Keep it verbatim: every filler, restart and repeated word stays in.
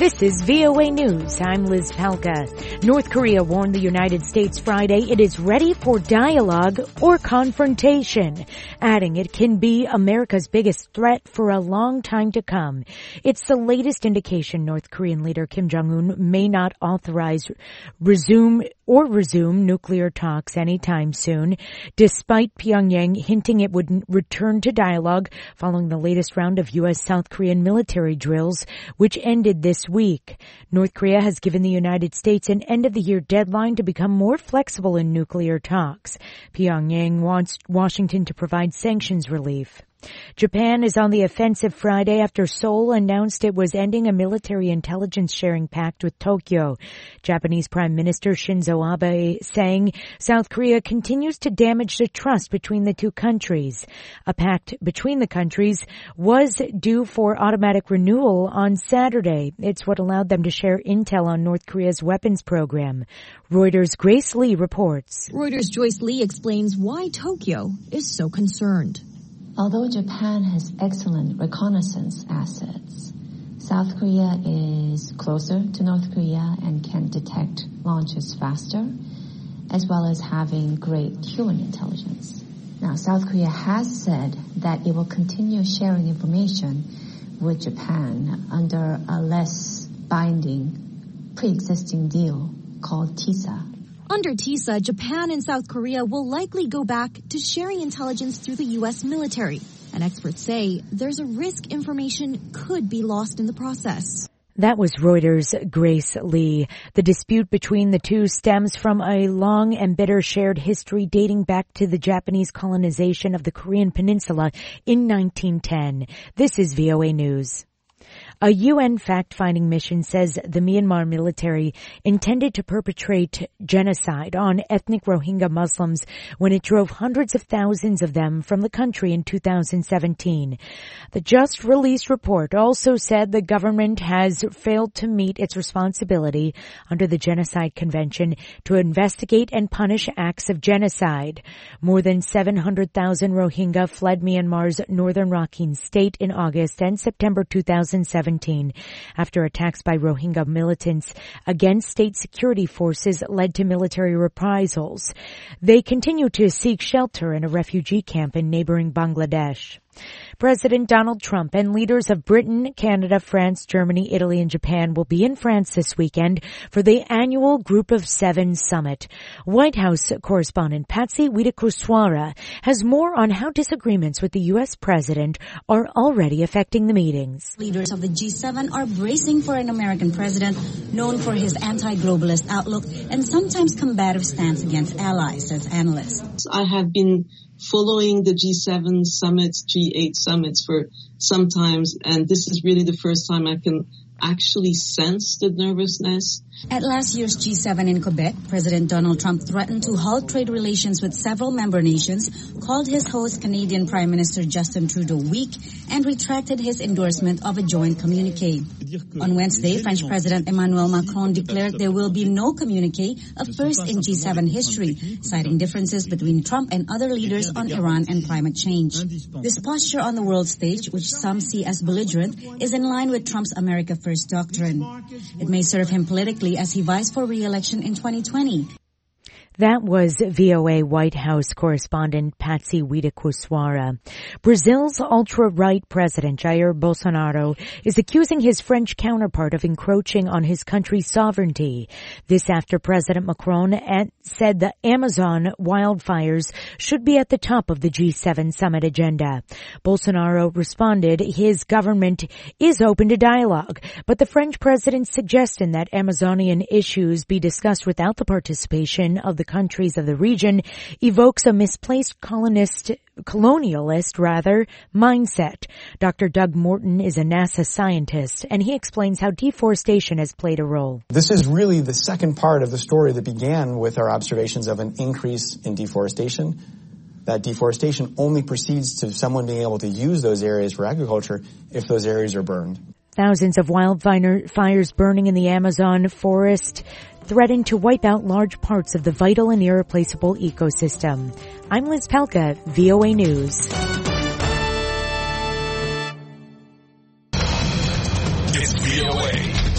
This is V O A News. I'm Liz Palka. North Korea warned the United States Friday it is ready for dialogue or confrontation, adding it can be America's biggest threat for a long time to come. It's the latest indication North Korean leader Kim Jong-un may not authorize resume or resume nuclear talks anytime soon, despite Pyongyang hinting it would return to dialogue following the latest round of U S South Korean military drills, which ended this week. North Korea has given the United States an end-of-the-year deadline to become more flexible in nuclear talks. Pyongyang wants Washington to provide sanctions relief. Japan is on the offensive Friday after Seoul announced it was ending a military intelligence sharing pact with Tokyo. Japanese Prime Minister Shinzo Abe saying South Korea continues to damage the trust between the two countries. A pact between the countries was due for automatic renewal on Saturday. It's what allowed them to share intel on North Korea's weapons program. Reuters' Grace Lee reports. Reuters' Joyce Lee explains why Tokyo is so concerned. Although Japan has excellent reconnaissance assets, South Korea is closer to North Korea and can detect launches faster, as well as having great human intelligence. Now, South Korea has said that it will continue sharing information with Japan under a less binding pre-existing deal called TISA. Under TISA, Japan and South Korea will likely go back to sharing intelligence through the U S military. And experts say there's a risk information could be lost in the process. That was Reuters' Grace Lee. The dispute between the two stems from a long and bitter shared history dating back to the Japanese colonization of the Korean Peninsula in nineteen ten. This is V O A News. A U N fact-finding mission says the Myanmar military intended to perpetrate genocide on ethnic Rohingya Muslims when it drove hundreds of thousands of them from the country in two thousand seventeen. The just-released report also said the government has failed to meet its responsibility under the Genocide Convention to investigate and punish acts of genocide. More than seven hundred thousand Rohingya fled Myanmar's northern Rakhine state in August and September two thousand seventeen. After attacks by Rohingya militants against state security forces led to military reprisals. They continue to seek shelter in a refugee camp in neighboring Bangladesh. President Donald Trump and leaders of Britain, Canada, France, Germany, Italy, and Japan will be in France this weekend for the annual Group of Seven summit. White House correspondent Patsy Widakuswara has more on how disagreements with the U S president are already affecting the meetings. Leaders of the G seven are bracing for an American president known for his anti-globalist outlook and sometimes combative stance against allies, says analysts. I have been following the G seven summits, G eight summits for some times, and this is really the first time I can actually sense the nervousness. At last year's G seven in Quebec, President Donald Trump threatened to halt trade relations with several member nations, called his host Canadian Prime Minister Justin Trudeau weak, and retracted his endorsement of a joint communiqué. On Wednesday, French President Emmanuel Macron declared there will be no communiqué, a first in G seven history, citing differences between Trump and other leaders on Iran and climate change. This posture on the world stage, which some see as belligerent, is in line with Trump's America First doctrine. It may serve him politically as he vies for re-election in twenty twenty. That was V O A White House correspondent Patsy Widakuswara. Brazil's ultra-right president Jair Bolsonaro is accusing his French counterpart of encroaching on his country's sovereignty. This after President Macron said the Amazon wildfires should be at the top of the G seven summit agenda. Bolsonaro responded his government is open to dialogue, but the French president's suggestion that Amazonian issues be discussed without the participation of the countries of the region evokes a misplaced colonist, colonialist, rather, mindset. Doctor Doug Morton is a NASA scientist, and he explains how deforestation has played a role. This is really the second part of the story that began with our observations of an increase in deforestation. That deforestation only proceeds to someone being able to use those areas for agriculture if those areas are burned. Thousands of wildfires burning in the Amazon forest threaten to wipe out large parts of the vital and irreplaceable ecosystem. I'm Liz Palka, V O A News. It's V O A.